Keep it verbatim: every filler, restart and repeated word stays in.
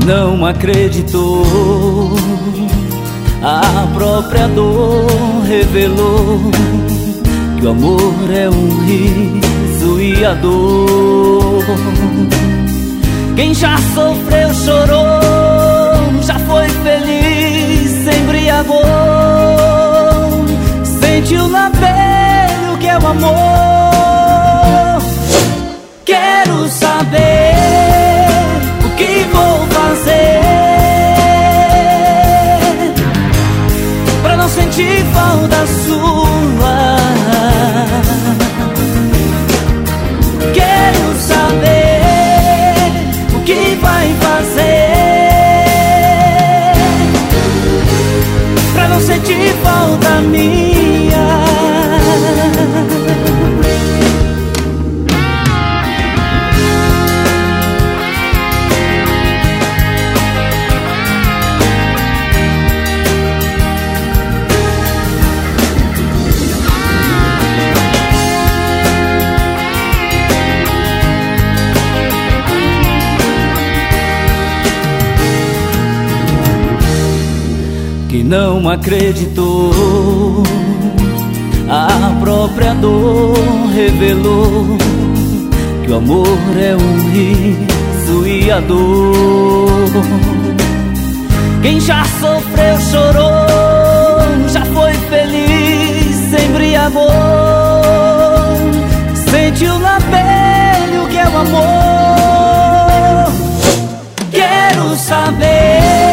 não acreditou. A própria dor revelou que o amor é um riso e a dor. Quem já sofreu, chorou, já foi feliz, se embriagou, sentiu na pele o que é o amor. Quero saber o que vou fazer pra não sentir falta sua. Quero saber o que vai fazer pra não sentir falta minha. Que não acreditou. A própria dor revelou que o amor é um riso e a dor. Quem já sofreu, chorou, já foi feliz, se embriagou, sentiu na pele o que é o amor. Quero saber